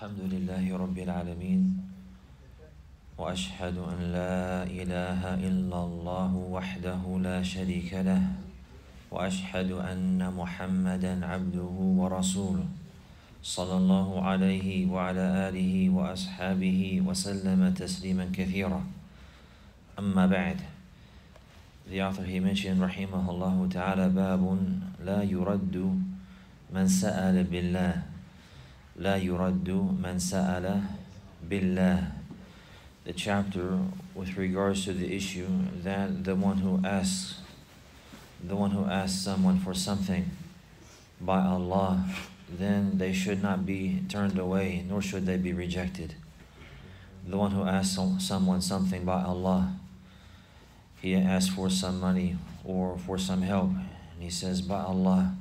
الحمد لله رب العالمين وأشهد أن لا إله إلا الله وحده لا شريك له وأشهد أن محمدا عبده ورسوله صلى الله عليه وعلى آله وأصحابه وسلم تسليما كثيرا. أما بعد, the author he mentioned رحمه الله تعالى باب لا يرد من سأل بالله. لا يرد من سأل بالله. The chapter with regards to the issue that the one who asks someone for something by Allah, then they should not be turned away, nor should they be rejected. The one who asks someone something by Allah, he asks for some money or for some help, and he says, by Allah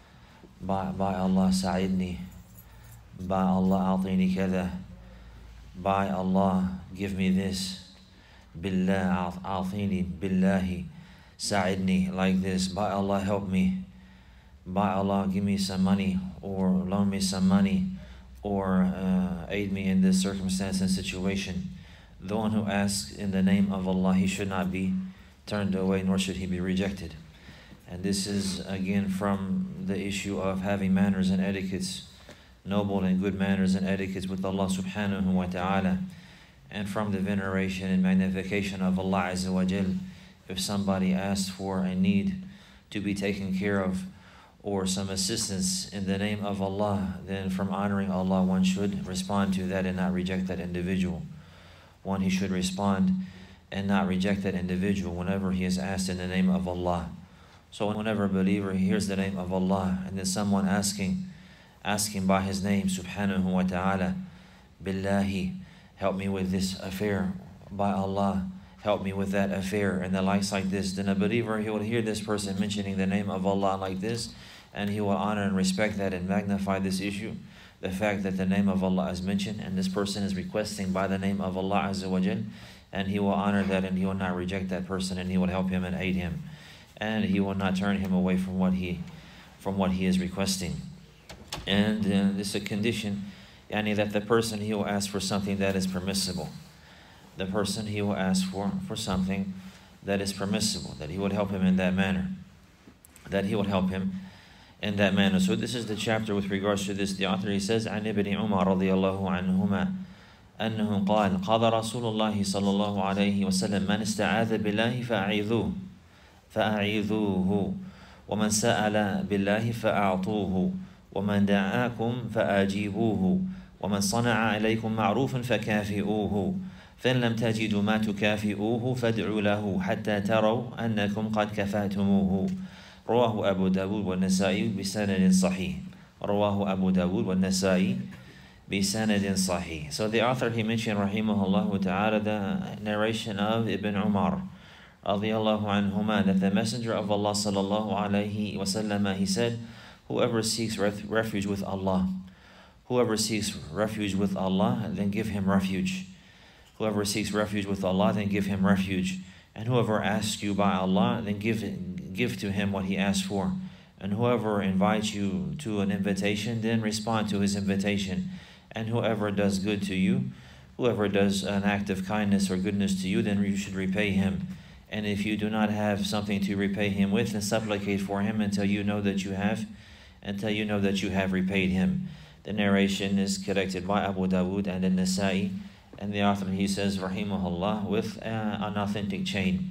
sa'idni, by Allah a'tini kada, by Allah give me this, billah a'tini, billahi sa'idni, like this, by Allah help me, by Allah give me some money or loan me some money or aid me in this circumstance and situation. The one who asks in the name of Allah, he should not be turned away, nor should he be rejected. And this is again from the issue of having manners and etiquettes, noble and good manners and etiquettes with Allah subhanahu wa ta'ala, and from the veneration and magnification of Allah Azza wa Jal. If somebody asks for a need to be taken care of or some assistance in the name of Allah, then from honoring Allah, one should respond to that and not reject that individual. He should respond and not reject that individual whenever he is asked in the name of Allah. So whenever a believer hears the name of Allah and then someone asking by his name subhanahu wa ta'ala, billahi, help me with this affair, by Allah help me with that affair, and the likes like this, then a believer, he will hear this person mentioning the name of Allah like this, and he will honor and respect that and magnify this issue, the fact that the name of Allah is mentioned and this person is requesting by the name of Allah Azza wa Jal, and he will honor that and he will not reject that person, and he will help him and aid him, and he will not turn him away from what he is requesting. And this is a condition, that the person, he will ask for something that is permissible. The person, he will ask for something that is permissible, that he would help him in that manner. So this is the chapter with regards to this. The author, he says, عن ابن عمر رضي الله عنهما أنه قال قال رسول الله صلى الله عليه وسلم من استعاذ بالله فأعيذوه ومن سأل بالله فأعطوه ومن دعاكم فأجيبوه ومن صنع عليكم معروفا فكافئوه فإن لم تجدوا ما تكافئوه فادعوا له حتى تروا أنكم قد كفأتموه رواه أبو داود والنسائي بسند صحيح. رواه أبو داود والنسائي بسند صحيح. So the author, he mentioned rahimahullah ta'ala the narration of Ibn Umar radiyallahu anhuma, that the Messenger of Allah sallallahu alayhi wasallam, he said, whoever seeks refuge with Allah, then give him refuge. Whoever seeks refuge with Allah, then give him refuge. And whoever asks you by Allah, then give to him what he asks for. And whoever invites you to an invitation, then respond to his invitation. And whoever does good to you, whoever does an act of kindness or goodness to you, then you should repay him. And if you do not have something to repay him with, then supplicate for him until you know that you have repaid him. The narration is collected by Abu Dawood and An-Nasa'i, and the author, he says rahimahullah, with an authentic chain.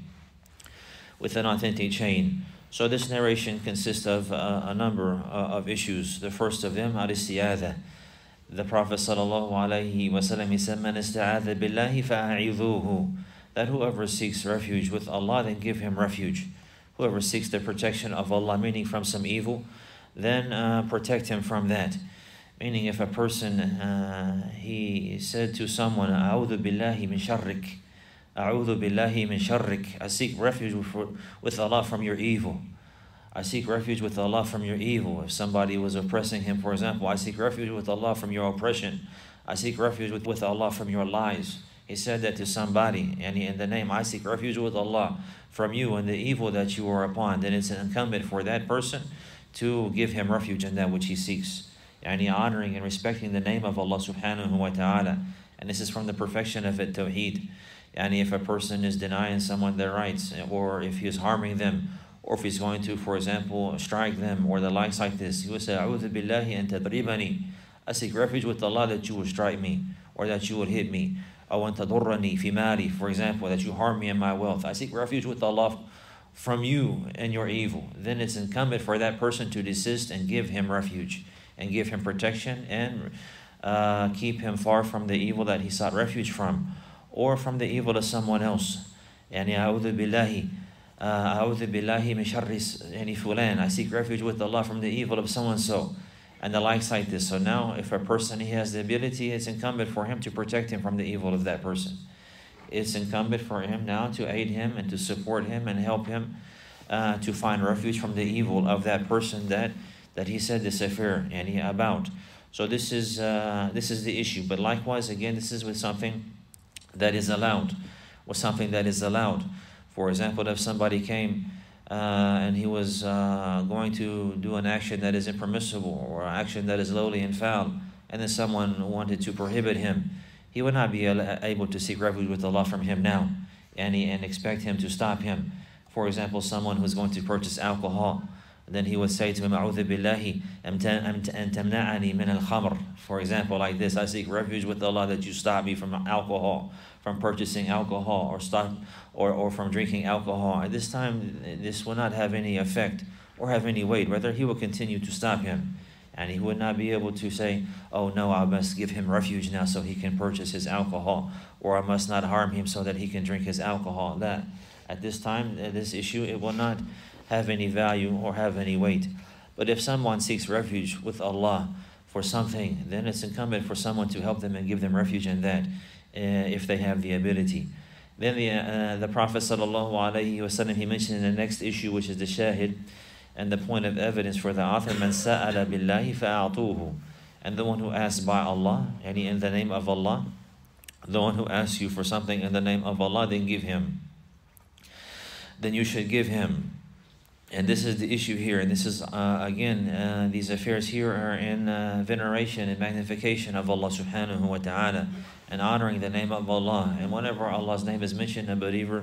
So this narration consists of a number of issues. The first of them, al-istiyadha. The Prophet sallallahu alayhi wa sallam, he said, man ista'adha billahi fa'a'idhuhu, that whoever seeks refuge with Allah, then give him refuge. Whoever seeks the protection of Allah, meaning from some evil, then protect him from that. Meaning, if a person, he said to someone, A'udhu billahi min sharrik, A'udhu billahi min sharrik, I seek refuge with Allah from your evil. I seek refuge with Allah from your evil. If somebody was oppressing him, for example, I seek refuge with Allah from your oppression. I seek refuge with Allah from your lies. He said that to somebody, and in the name, I seek refuge with Allah from you and the evil that you are upon, then it's incumbent for that person to give him refuge in that which he seeks. Yani honoring and respecting the name of Allah subhanahu wa ta'ala. And this is from the perfection of it, tawheed. Yani if a person is denying someone their rights, or if he is harming them, or if he's going to, for example, strike them, or the likes like this, he will say, "A'udhu billahi an tadribani." I seek refuge with Allah that you will strike me, or that you will hit me. أو أن تضرني في مالي, for example, that you harm me in my wealth. I seek refuge with Allah from you and your evil. Then it's incumbent for that person to desist and give him refuge, and give him protection, and keep him far from the evil that he sought refuge from, or from the evil of someone else. يعني أعوذ بالله من شر يعني فلان. I seek refuge with Allah from the evil of so and so, and the likes like this. So now, if a person, he has the ability, it's incumbent for him to protect him from the evil of that person. It's incumbent for him now to aid him and to support him and help him to find refuge from the evil of that person that he said this affair about. So this is the issue. But likewise, again, this is with something that is allowed, For example, if somebody came and he was going to do an action that is impermissible, or an action that is lowly and foul, and then someone wanted to prohibit him, he would not be able to seek refuge with Allah from him now, and expect him to stop him. For example, someone who's going to purchase alcohol, then he would say to him, "A'udhu billahi an tamna'ani min al-khamr." For example, like this, I seek refuge with Allah that you stop me from alcohol, from purchasing alcohol, or from drinking alcohol. At this time, this will not have any effect or have any weight. Rather, he will continue to stop him. And he would not be able to say, "Oh no, I must give him refuge now so he can purchase his alcohol," or "I must not harm him so that he can drink his alcohol." That at this time, this issue, it will not have any value or have any weight. But if someone seeks refuge with Allah for something, then it's incumbent for someone to help them and give them refuge in that, if they have the ability. Then the Prophet ﷺ, he mentioned in the next issue, which is the shahid, and the point of evidence for the author, "Man sa'ala billahi fa'atuhu." And the one who asks by Allah, and in the name of Allah, the one who asks you for something in the name of Allah, then give him. Then you should give him. And this is the issue here. And this is, again, these affairs here are in veneration and magnification of Allah subhanahu wa ta'ala, and honoring the name of Allah. And whenever Allah's name is mentioned, a believer,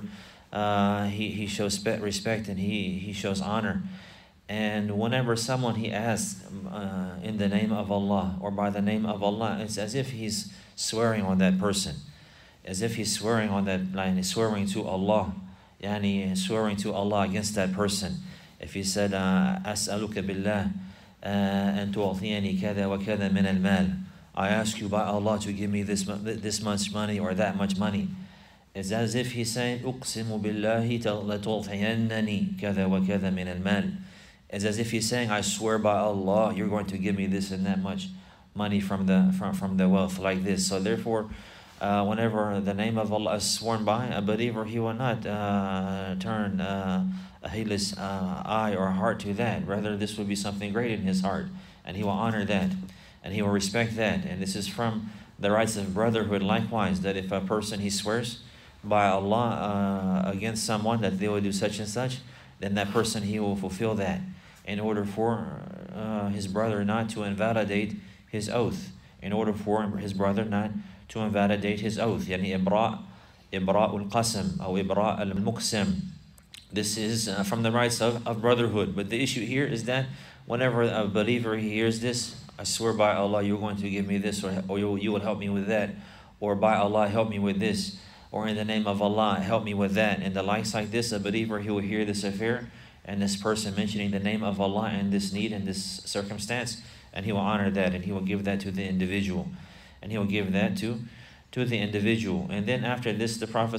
he shows respect, and he shows honor. And whenever someone, he asks in the name of Allah, or by the name of Allah, it's as if he's swearing on that person, as if he's swearing on that line, he's swearing to Allah, swearing to Allah against that person. If he said, "As'aluka billah an tu'atiyani kada wa kada min al-mal," I ask you by Allah to give me this much money or that much money. It's as if he's saying, "Uqsimu billahi la tu'atiyannani kada wa kada min al-mal." It's as if he's saying, "I swear by Allah, you're going to give me this and that much money from the wealth," like this. So therefore, whenever the name of Allah is sworn by, a believer, he will not turn a heedless eye or heart to that. Rather, this will be something great in his heart, and he will honor that, and he will respect that. And this is from the rights of brotherhood likewise, that if a person, he swears by Allah against someone that they will do such and such, then that person, he will fulfill that, in order for his brother not to invalidate his oath, in order for his brother not to invalidate his oath. Yani ibra'ul qasam, or ibra' al-muqsam. This is from the rights of brotherhood. But the issue here is that whenever a believer hears this, "I swear by Allah, you're going to give me this, or you will help me with that," or "By Allah, help me with this," or "In the name of Allah, help me with that," and the likes like this, a believer, he will hear this affair, and this person mentioning the name of Allah and this need and this circumstance, and he will honor that, and he will give that to the individual. And he will give that to the individual. And then after this, the Prophet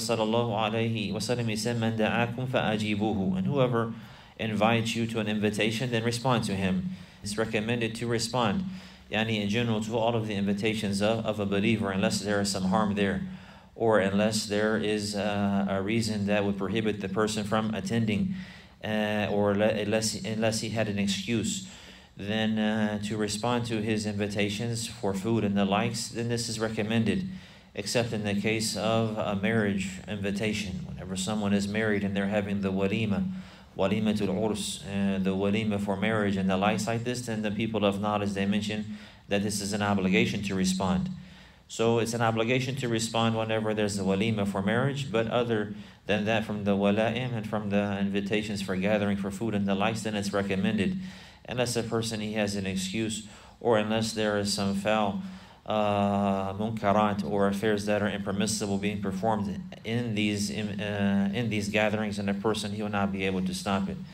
ﷺ, he said, "Man da'akum fa'ajibuhu." And whoever invites you to an invitation, then respond to him. It's recommended to respond, in general, to all of the invitations of a believer, unless there is some harm there, or unless there is a reason that would prohibit the person from attending, or unless he had an excuse. Then to respond to his invitations for food and the likes, then this is recommended, except in the case of a marriage invitation. Whenever someone is married and they're having the walimatul urs, the walima for marriage and the likes like this, then the people of knowledge, they mention that this is an obligation to respond. So it's an obligation to respond whenever there's a walima for marriage, but other than that, from the wala'im and from the invitations for gathering for food and the likes, then it's recommended. Unless a person, he has an excuse, or unless there is some foul munkarat or affairs that are impermissible being performed in these gatherings, and a person, he will not be able to stop it.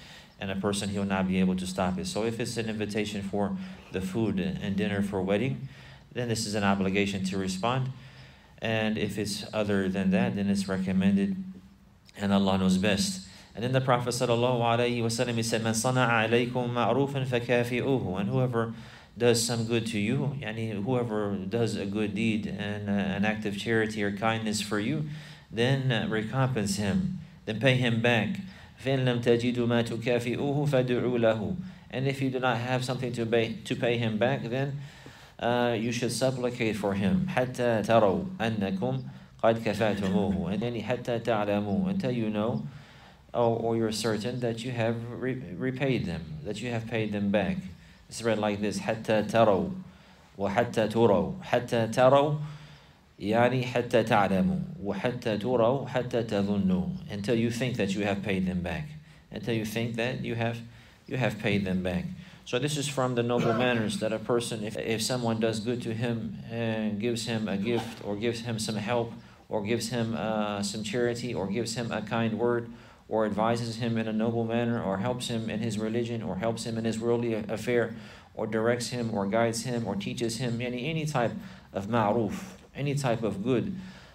So if it's an invitation for the food and dinner for wedding, then this is an obligation to respond. And if it's other than that, then it's recommended, and Allah knows best. And then the Prophet ﷺ, he said, "Man sana'a alaykum ma'rufan fakafi'uhu." And whoever does some good to you, whoever does a good deed and an act of charity or kindness for you, then recompense him, then pay him back. فَإِن لَمْ تَجِدُوا مَا تُكَافِئُوهُ فَادْعُوا لَهُ. And if you do not have something to pay him back, then you should supplicate for him. حَتَّى تَرَوْا أَنَّكُمْ قَدْ كَفَاتُمُوهُ. And then حَتَّى تَعْلَمُوا, until you know, or you're certain that you have repaid them, that you have paid them back. It's read like this: حَتَّى تَرَوْا وَحَتَّى تُرَوْا. حَتَّى تَرَوْا يعني حتى تعلموا وحتى تروا حتى تظنوا. Until you think that you have paid them back. Until you think that you have paid them back. So this is from the noble manners that a person, if someone does good to him and gives him a gift, or gives him some help, or gives him some charity, or gives him a kind word, or advises him in a noble manner, or helps him in his religion, or helps him in his worldly affair, or directs him, or guides him, or teaches him any type of ma'ruf, any type of good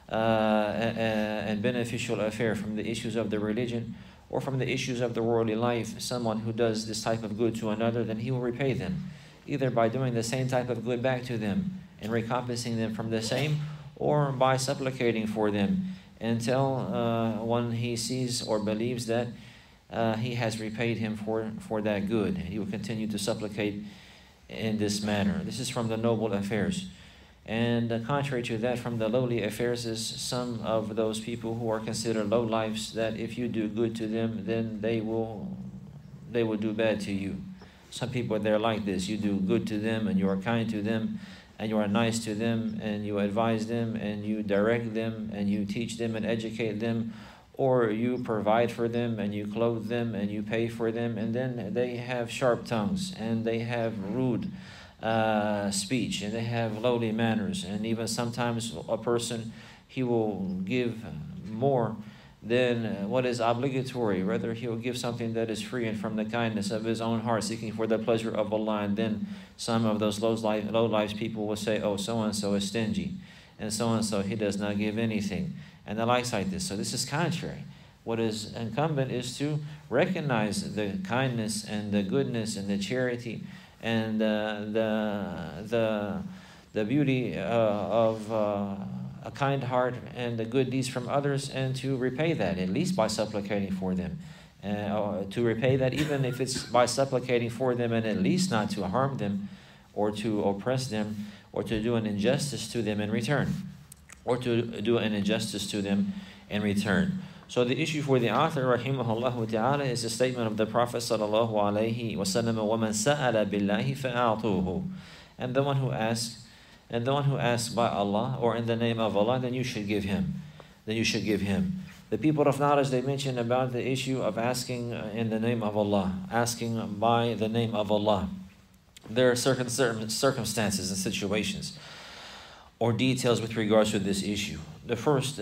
and beneficial affair from the issues of the religion or from the issues of the worldly life, someone who does this type of good to another, then he will repay them, either by doing the same type of good back to them and recompensing them from the same, or by supplicating for them until when he sees or believes that he has repaid him for that good. He will continue to supplicate in this manner. This is from the noble affairs. And contrary to that, from the lowly affairs is some of those people who are considered low lives, that if you do good to them, then they will do bad to you. Some people, they're like this: you do good to them, and you are kind to them, and you are nice to them, and you advise them, and you direct them, and you teach them and educate them, or you provide for them, and you clothe them, and you pay for them, and then they have sharp tongues, and they have rude speech, and they have lowly manners, and even sometimes a person, he will give more than what is obligatory. Rather, he will give something that is free and from the kindness of his own heart, seeking for the pleasure of Allah. And then some of those low lives people will say, "Oh, so and so is stingy, and so he does not give anything," and the likes like this. So this is contrary. What is incumbent is to recognize the kindness and the goodness and the charity and the beauty of a kind heart and the good deeds from others, and to repay that, at least by supplicating for them. To repay that, even if it's by supplicating for them, and at least not to harm them, or to oppress them, or to do an injustice to them in return. So the issue for the author, rahimahullah ta'ala, is a statement of the Prophet sallallahu alaihi wasallam, وَمَنْ سَأَلَ بِاللَّهِ فَأَعْطُوهُ. And the one who asks by Allah, or in the name of Allah, then you should give him. The people of knowledge, they mention about the issue of asking in the name of Allah, asking by the name of Allah. There are certain circumstances and situations or details with regards to this issue. The first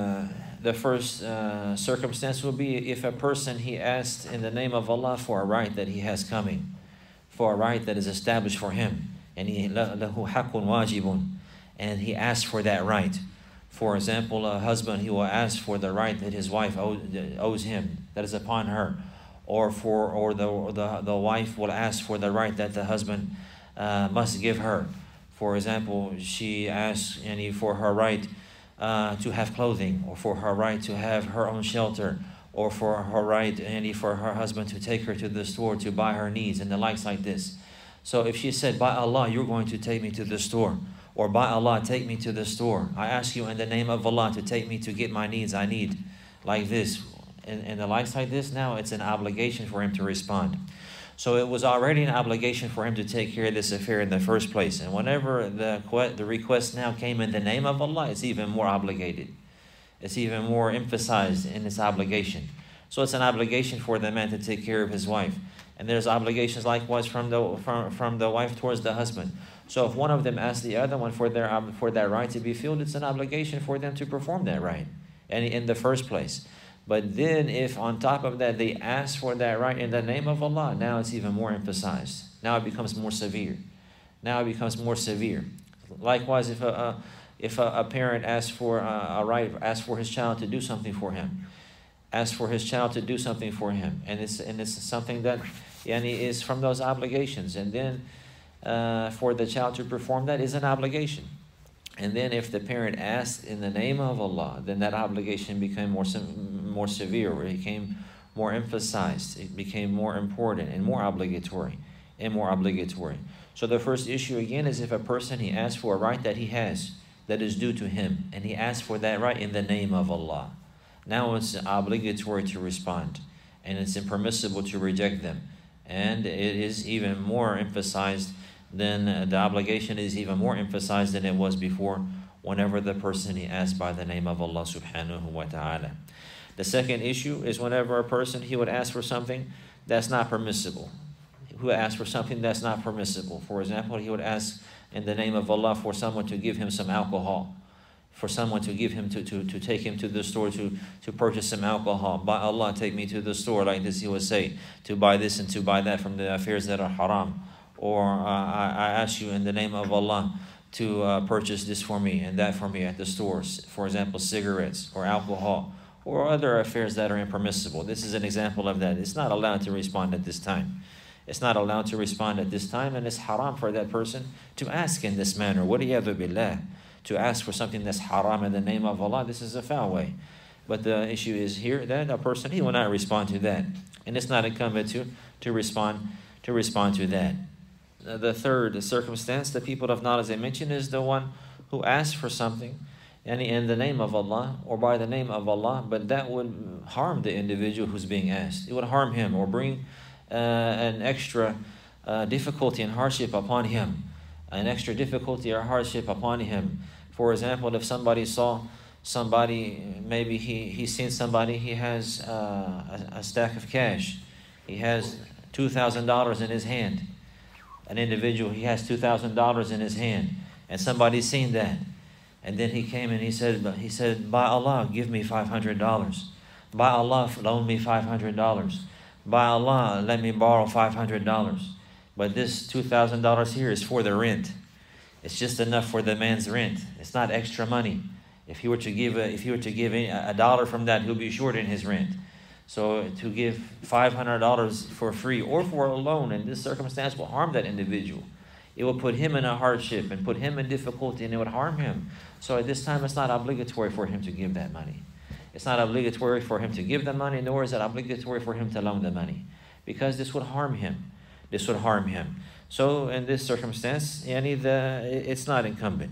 circumstance will be if a person, he asked in the name of Allah for a right that he has coming, for a right that is established for him, and he lahu haqqun wajibun, and he asked for that right. For example, a husband, he will ask for the right that his wife owes him, that is upon her, or the wife will ask for the right that the husband must give her. For example, she asks for her right to have clothing, or for her right to have her own shelter, or for her right for her husband to take her to the store to buy her needs, and the likes like this. So if she said, "By Allah, you're going to take me to the store," or "By Allah, take me to the store. I ask you in the name of Allah to take me to get my needs I need," like this, and the likes like this, now it's an obligation for him to respond. So it was already an obligation for him to take care of this affair in the first place. And whenever the request now came in the name of Allah, it's even more obligated. It's even more emphasized in its obligation. So it's an obligation for the man to take care of his wife. And there's obligations likewise from the wife towards the husband. So if one of them asks the other one for that right to be filled, it's an obligation for them to perform that right, and in the first place. But then if on top of that they ask for that right in the name of Allah, now it's even more emphasized. Now it becomes more severe. Now it becomes more severe. Likewise, if a parent asks for asks for his child to do something for him, and it's something that is from those obligations, and then for the child to perform that is an obligation. And then if the parent asked in the name of Allah, then that obligation became more severe, or it became more emphasized, it became more important and more obligatory. So the first issue again is if a person, he asks for a right that he has, that is due to him, and he asks for that right in the name of Allah. Now it's obligatory to respond, and it's impermissible to reject them. And it is even more emphasized than the obligation is even more emphasized than it was before whenever the person, he asked by the name of Allah subhanahu wa ta'ala. The second issue is whenever a person, he would ask for something that's not permissible. Who asks for something that's not permissible. For example, he would ask in the name of Allah for someone to give him some alcohol, for someone to give him to take him to the store to purchase some alcohol. By Allah, take me to the store, like this he would say, to buy this and to buy that from the affairs that are haram. Or I ask you in the name of Allah to purchase this for me and that for me at the stores. For example, cigarettes or alcohol or other affairs that are impermissible. This is an example of that. It's not allowed to respond at this time. It's not allowed to respond at this time, and it's haram for that person to ask in this manner. Waliyadu billah. To ask for something that's haram in the name of Allah, this is a foul way. But the issue is here that a person, he will not respond to that. And it's not incumbent to respond to that. The third circumstance, the people of knowledge, I mentioned, is the one who asks for something and in the name of Allah or by the name of Allah, but that would harm the individual who's being asked. It would harm him or bring an extra difficulty and hardship upon him. An extra difficulty or hardship upon him. For example, if somebody saw somebody, maybe he's seen somebody, he has a stack of cash. He has $2,000 in his hand. An individual, he has $2,000 in his hand, and somebody's seen that. And then he came and he said, by Allah, give me $500. By Allah, loan me $500. By Allah, let me borrow $500. But this $2,000 here is for the rent. It's just enough for the man's rent. It's not extra money. If he were to give a dollar from that, he'll be short in his rent. So to give $500 for free or for a loan in this circumstance will harm that individual. It will put him in a hardship and put him in difficulty, and it would harm him. So at this time, it's not obligatory for him to give that money. It's not obligatory for him to give the money, nor is it obligatory for him to loan the money, because this would harm him. So in this circumstance, it's not incumbent.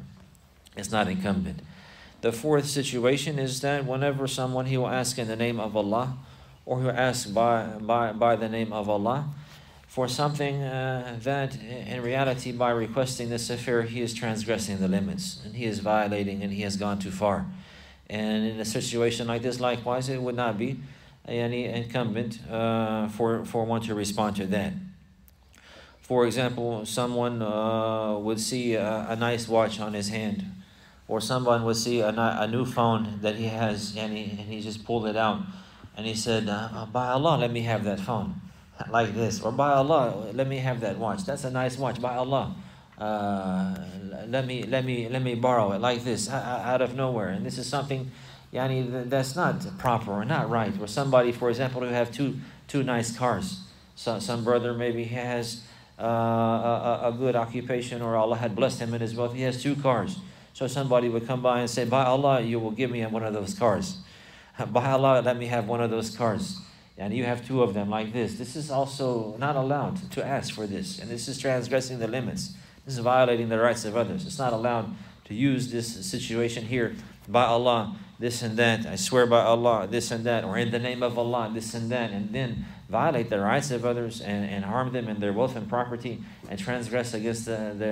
The fourth situation is that whenever someone, he will ask in the name of Allah, or he will ask by the name of Allah for something that in reality, by requesting this affair, he is transgressing the limits, and he is violating, and he has gone too far. And in a situation like this, likewise, it would not be any incumbent for one to respond to that. For example, someone would see a nice watch on his hand, or someone would see a new phone that he has, and he just pulled it out, and he said, by Allah, let me have that phone, like this, or by Allah, let me have that watch. That's a nice watch. By Allah, let me borrow it, like this, out of nowhere. And this is something, that's not proper or not right. Or somebody, for example, who have two nice cars. So some brother, maybe he has a good occupation, or Allah had blessed him in his wealth. He has 2 cars. So somebody would come by and say, by Allah, you will give me one of those cars. By Allah, let me have one of those cars. And you have 2 of them, like this. This is also not allowed to ask for this. And this is transgressing the limits. This is violating the rights of others. It's not allowed to use this situation here, by Allah, this and that, I swear by Allah, this and that, or in the name of Allah, this and that, and then violate the rights of others and harm them in their wealth and property and transgress against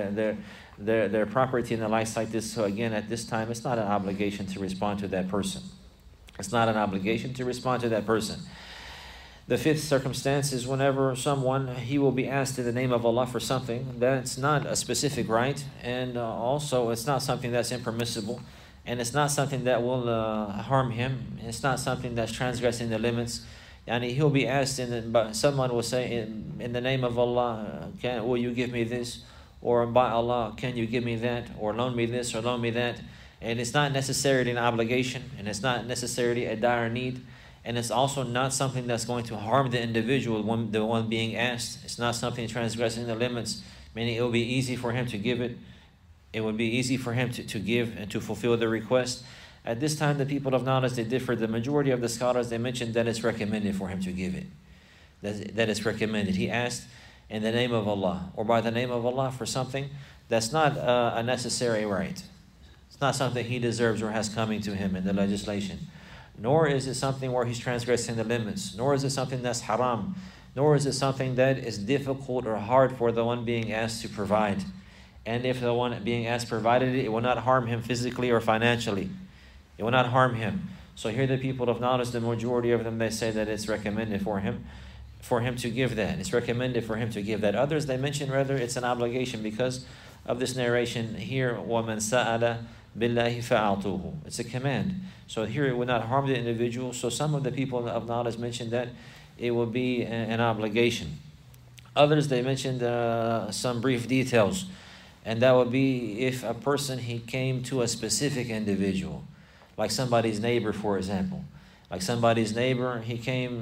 their property and the likes like this. So again, at this time, it's not an obligation to respond to that person. It's not an obligation to respond to that person. The fifth circumstance is whenever someone, he will be asked in the name of Allah for something that's not a specific right, and also it's not something that's impermissible, and it's not something that will harm him. It's not something that's transgressing the limits. And he'll be asked, but someone will say, in the name of Allah, will you give me this? Or by Allah, can you give me that? Or loan me this or loan me that? And it's not necessarily an obligation, and it's not necessarily a dire need. And it's also not something that's going to harm the individual, the one being asked. It's not something transgressing the limits, meaning it will be easy for him to give it. It would be easy for him to give and to fulfill the request. At this time, the people of knowledge, they differ. The majority of the scholars, they mentioned that it's recommended for him to give it. That it's recommended. He asked in the name of Allah, or by the name of Allah, for something that's not a necessary right. It's not something he deserves or has coming to him in the legislation. Nor is it something where he's transgressing the limits. Nor is it something that's haram. Nor is it something that is difficult or hard for the one being asked to provide. And if the one being asked provided it, it will not harm him physically or financially. It will not harm him. So here the people of knowledge, the majority of them, they say that it's recommended for him to give that. It's recommended for him to give that. Others, they mention rather it's an obligation because of this narration here, وَمَنْ سَأَلَ بِاللَّهِ فَأَعْطُوهُ. It's a command. So here it would not harm the individual. So some of the people of knowledge mentioned that it will be an obligation. Others, they mentioned some brief details. And that would be if a person, he came to a specific individual, like somebody's neighbor, for example. Like somebody's neighbor, he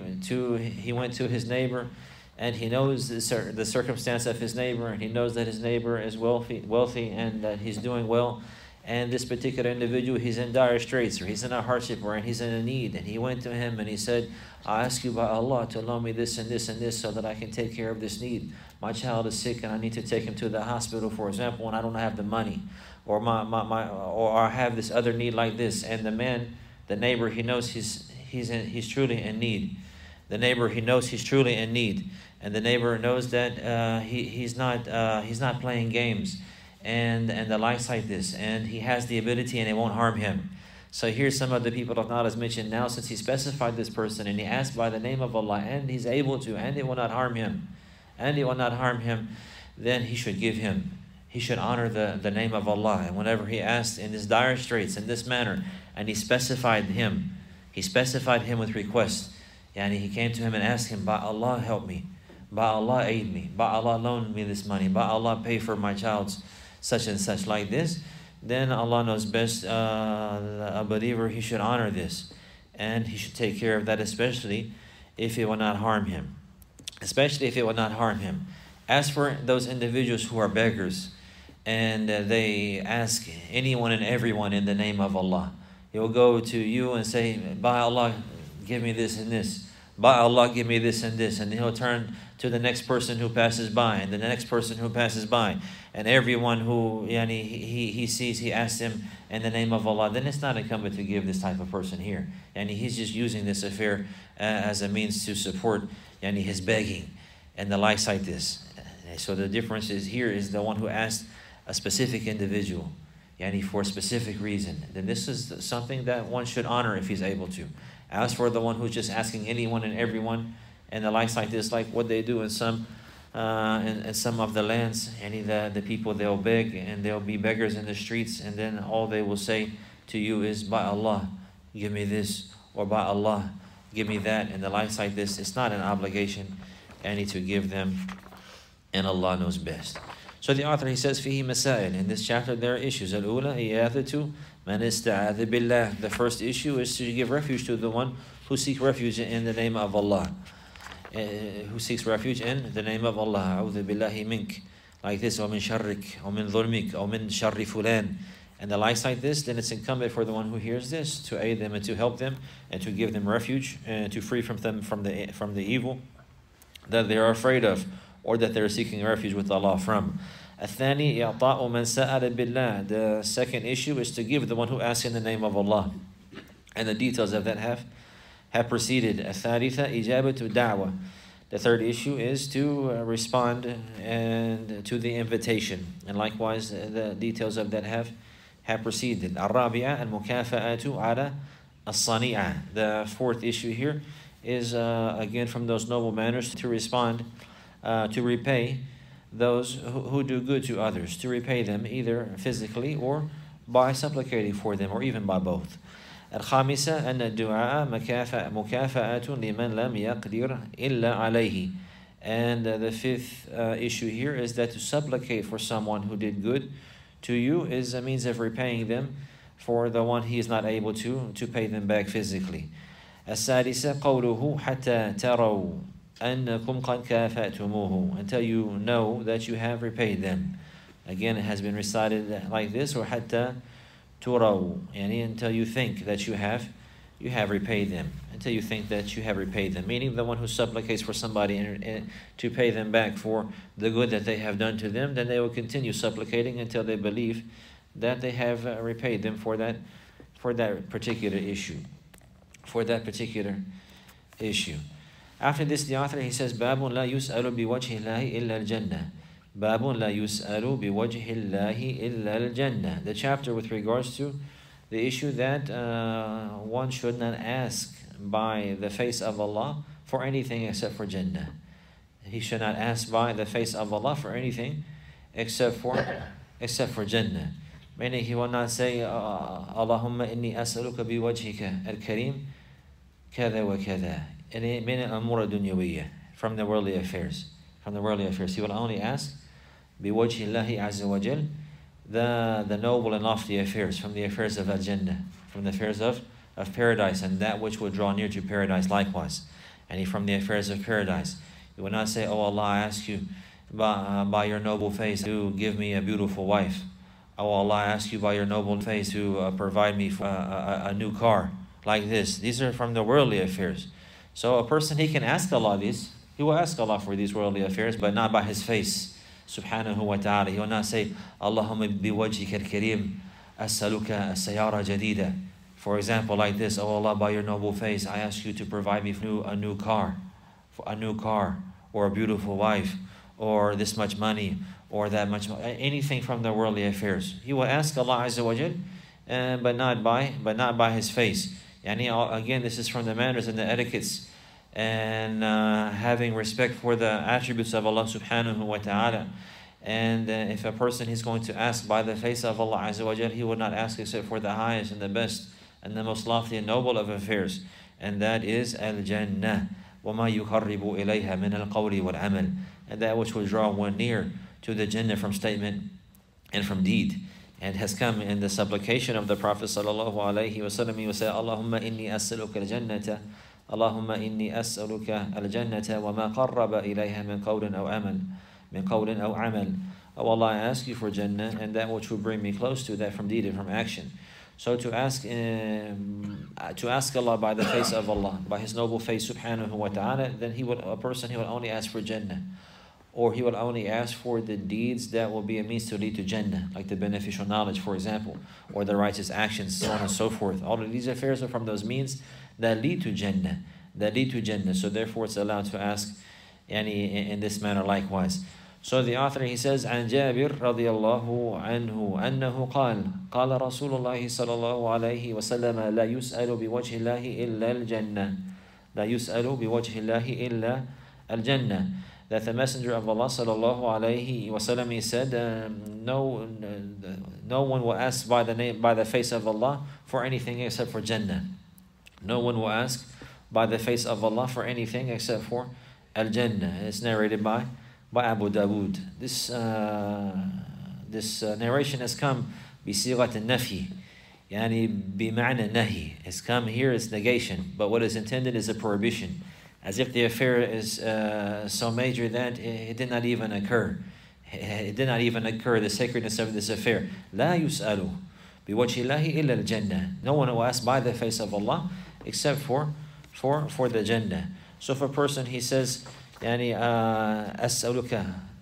went to his neighbor, and he knows the circumstance of his neighbor, and he knows that his neighbor is wealthy and that he's doing well. And this particular individual, he's in dire straits, or he's in a hardship, or he's in a need. And he went to him and he said, I ask you by Allah to loan me this and this and this so that I can take care of this need. My child is sick and I need to take him to the hospital, for example, and I don't have the money. Or or I have this other need like this. And the neighbor, he knows he's truly in need. The neighbor, he knows he's truly in need. And the neighbor knows that he's not playing games. And the likes like this, and he has the ability and it won't harm him. So here's some of the people of knowledge mentioned now, since he specified this person and he asked by the name of Allah and he's able to, and it will not harm him, then he should give him. He should honor the name of Allah. And whenever he asked in this dire straits, in this manner, and he specified him with request, and he came to him and asked him, by Allah help me, by Allah aid me, by Allah loan me this money, by Allah pay for my child's such and such like this, then Allah knows best. A believer, he should honor this, and he should take care of that, especially if it will not harm him. As for those individuals who are beggars, and they ask anyone and everyone in the name of Allah, he will go to you and say, by Allah, give me this and this. By Allah, give me this and this. And he'll turn to the next person who passes by, and the next person who passes by, and everyone who he sees, he asks him in the name of Allah. Then it's not incumbent to give this type of person here. And he's just using this affair as a means to support his begging and the likes like this. So the difference is here is the one who asked a specific individual, for a specific reason. Then this is something that one should honor if he's able to. As for the one who's just asking anyone and everyone, and the likes like this, like what they do in some of the lands, the people, they'll beg and they'll be beggars in the streets, and then all they will say to you is, by Allah, give me this, or by Allah, give me that, and the likes like this. It's not an obligation, to give them, and Allah knows best. So the author, he says, فيه مسائل. In this chapter there are issues. الأولى إياثة من استعاذ بالله. The first issue is to give refuge to the one who seeks refuge in the name of Allah. Who seeks refuge in the name of Allah. أعوذ بالله منك. Like this, ومن شرك, ومن ظلمك, ومن شر فلان. And the likes like this, then it's incumbent for the one who hears this to aid them and to help them and to give them refuge and to free from them from the evil that they are afraid of, or that they're seeking refuge with Allah from. الثاني إعطاء من سأل بالله. The second issue is to give the one who asks in the name of Allah. And the details of that have preceded. الثالثة إجابة الدعوة. The third issue is to respond and to the invitation. And likewise, the details of that have preceded. الرابعة المكافأة على الصنيعة. The fourth issue here is again from those noble manners to respond, to repay those who do good to others, to repay them either physically or by supplicating for them, or even by both. الخامسة أن الدعاء مكافأة لمن لم يقدر إلا عليه. And the fifth issue here is that to supplicate for someone who did good to you is a means of repaying them for the one he is not able to pay them back physically. السادسة قوله حتى تروا أنكم قد كافأتموه, until you know that you have repaid them. Again, it has been recited like this, or حتى تروا, يعني until you think that you have repaid them, until you think that you have repaid them, meaning the one who supplicates for somebody to pay them back for the good that they have done to them, then they will continue supplicating until they believe that they have repaid them for that particular issue. After this, the author, he says, باب لا يسأل بوجه الله إلا الجنة. باب لا يسأل بوجه الله إلا الجنة. The chapter with regards to the issue that one should not ask by the face of Allah for anything except for Jannah. He should not ask by the face of Allah for anything except for Jannah. Meaning he will not say, Allahumma inni as'aluka biwajhika al-kareem kada wa kada. من الأمور الدنيوية, from the worldly affairs. He will only ask بوجه الله عز وجل, the noble and lofty affairs, from the affairs of Al-Jannah, from the affairs of paradise, and that which will draw near to paradise likewise. And from the affairs of paradise, he will not say, oh Allah, I ask you by your noble face to give me a beautiful wife. Oh Allah, I ask you by your noble face to provide me a new car. Like this. These are from the worldly affairs. So a person, he can ask Allah this. He will ask Allah for these worldly affairs, but not by his face. Subhanahu wa ta'ala. He will not say, Allahumma biwajhika al-kareem as'aluka as-sayara jadida. For example, like this, oh Allah, by your noble face, I ask you to provide me a new car, or a beautiful wife, or this much money, or that much money, anything from the worldly affairs. He will ask Allah Azza wa Jal, but not by his face. Again, this is from the manners and the etiquettes, and having respect for the attributes of Allah subhanahu wa ta'ala. And if a person is going to ask by the face of Allah Azza wa Jal, he will not ask except for the highest and the best and the most lofty and noble of affairs, and that is Al-Jannah. وَمَا يُقَرِّبُ إِلَيْهَا مِنَ الْقَوْلِ وَالْعَمَلِ. And that which will draw one near to the Jannah from statement and from deed. And has come in the supplication of the Prophet sallallahu alaihi wasallam. He will say, Allahumma inni as'aluka al-jannata, Allahumma inni as'aluka al-jannata wa ma qarraba ilayha min qawlin aw amal. Oh Allah, I ask you for Jannah and that which will bring me close to that from deed and from action. So to ask Allah by the face of Allah, by His noble face subhanahu wa ta'ala, then he will only ask for Jannah. Or he will only ask for the deeds that will be a means to lead to Jannah, like the beneficial knowledge, for example, or the righteous actions, so on and so forth. All of these affairs are from those means that lead to Jannah, So therefore it's allowed to ask in this manner likewise. So the author, he says, عن جابر رضي الله عنه أنه قال رسول الله صلى الله عليه وسلم لا يسأل بوجه الله إلا الجنة. That the Messenger of Allah sallallahu alaihi wasallam, he said, no one will ask by the face of Allah for anything except for Jannah. No one will ask by the face of Allah for anything except for Al-Jannah. It's narrated by Abu Dawood. This narration has come بصيغة النفي, يعني بمعنى النهي. It's come here, it's negation, but what is intended is a prohibition. As if the affair is so major that it did not even occur. The sacredness of this affair. لا يسأل بوجه الله إلا الجنة. No one will ask by the face of Allah except for the Jannah. So if a person, he says, يعني أسألك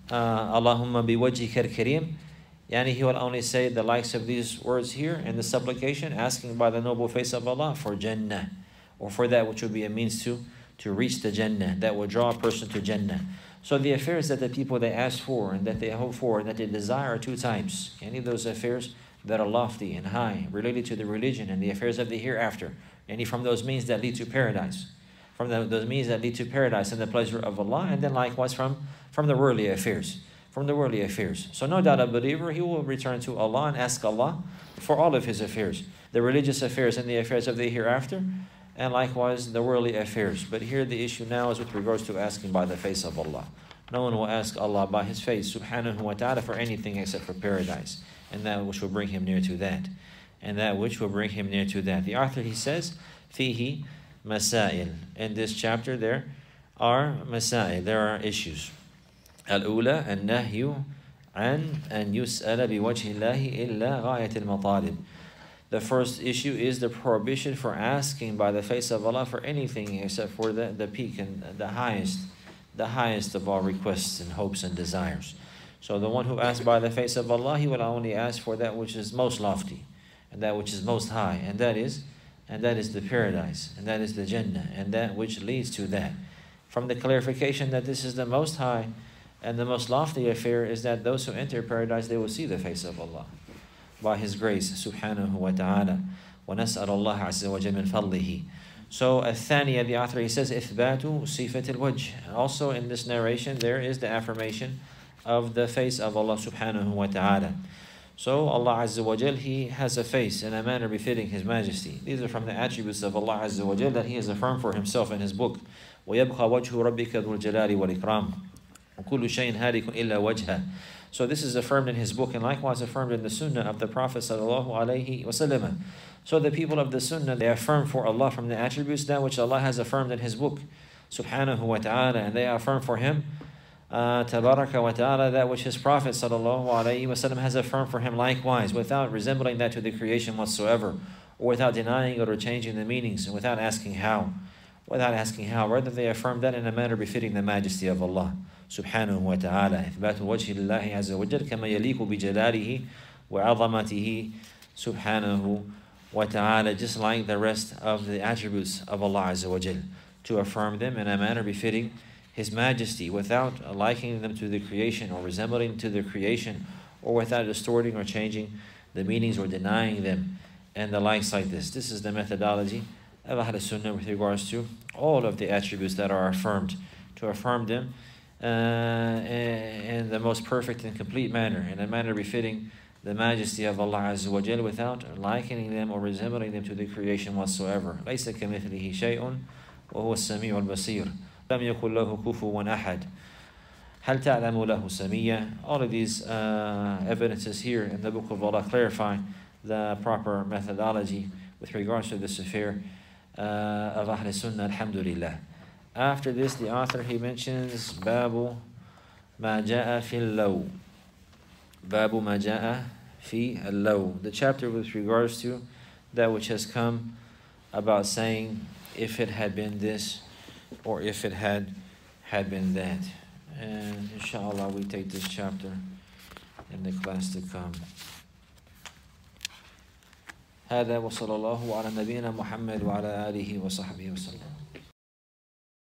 Allahumma biwajhika al-kareem. Yani he will only say the likes of these words here in the supplication, asking by the noble face of Allah for Jannah, or for that which will be a means to reach the Jannah, that will draw a person to Jannah. So the affairs that the people they ask for and that they hope for and that they desire are two types. Any of those affairs that are lofty and high, related to the religion and the affairs of the hereafter. Any from those means that lead to paradise. From those means that lead to paradise and the pleasure of Allah, and then likewise from the worldly affairs. From the worldly affairs. So no doubt a believer, he will return to Allah and ask Allah for all of his affairs. The religious affairs and the affairs of the hereafter, and likewise the worldly affairs. But here the issue now is with regards to asking by the face of Allah. No one will ask Allah by His face, subhanahu wa ta'ala, for anything except for paradise, and that which will bring him near to that. And that which will bring him near to that. The author, he says, fihi masail. In this chapter there are masail, there are issues. Al-ula, an-nahyu an yus'ala biwajhi Allahi illa ghayat al-matalib. The first issue is the prohibition for asking by the face of Allah for anything except for the peak and the highest of all requests and hopes and desires. So the one who asks by the face of Allah, he will only ask for that which is most lofty, and that which is most high, and that is the paradise, and that is the Jannah, and that which leads to that. From the clarification that this is the most high and the most lofty affair is that those who enter paradise, they will see the face of Allah by His grace, subhanahu wa ta'ala. وَنَسْأَلَ اللَّهَ عَزَّ وَجَلَّ مِنْ فَضْلِهِ. So, الثانية, the author, he says, إِثْبَاتُ صِفَةِ الْوَجْهِ. Also in this narration, there is the affirmation of the face of Allah subhanahu wa ta'ala. So, Allah Azza wa Jal, He has a face in a manner befitting His majesty. These are from the attributes of Allah Azza wa Jal that He has affirmed for Himself in His book. وَيَبْقَى وَجْهُ رَبِّكَ ذُو الْجَلَالِ وَالْإِكْرَامِ. وَكُلُّ شَيْءٍ هَالِكٌ إِلَّا وَجْهَهُ. So this is affirmed in His book and likewise affirmed in the Sunnah of the Prophet sallallahu alaihi wasallam. So the people of the Sunnah, they affirm for Allah from the attributes that which Allah has affirmed in His book, subhanahu wa ta'ala, and they affirm for Him, tabaraka wa ta'ala, that which His Prophet sallallahu alaihi wasallam has affirmed for Him likewise, without resembling that to the creation whatsoever, or without denying it or changing the meanings, and without asking how. Rather they affirm that in a manner befitting the majesty of Allah subhanahu wa ta'ala. إثبات وجه الله عز وجل كما يليق بجلاله وعظمته subhanahu wa ta'ala, just like the rest of the attributes of Allah Azza wa Jal, to affirm them in a manner befitting His majesty, without likening them to the creation or resembling to the creation, or without distorting or changing the meanings or denying them, and the likes like this. This is the methodology of Ahl Sunnah with regards to all of the attributes that are affirmed, to affirm them in the most perfect and complete manner, in a manner befitting the majesty of Allah Azza wa Jal, without likening them or resembling them to the creation whatsoever. لَيْسَ كَمِثْلِهِ شَيْءٌ وَهُوَ السَّمِيعُ الْبَصِيرُ لَمْ يَكُنْ لَهُ كُفُوًا أَحَدٌ هَلْ تَعْلَمُ لَهُ سَمِيًّا. All of these evidences here in the Book of Allah clarify the proper methodology with regards to this affair of Ahl Sunnah, alhamdulillah. After this, the author, he mentions Babu ma ja'a fi al-law. Babu ma ja'a fi al-law. The chapter with regards to that which has come about saying if it had been this or if it had been that. And inshallah we take this chapter in the class to come. هذا وصلى الله على نبينا محمد وعلى آله وصحبه وسلم.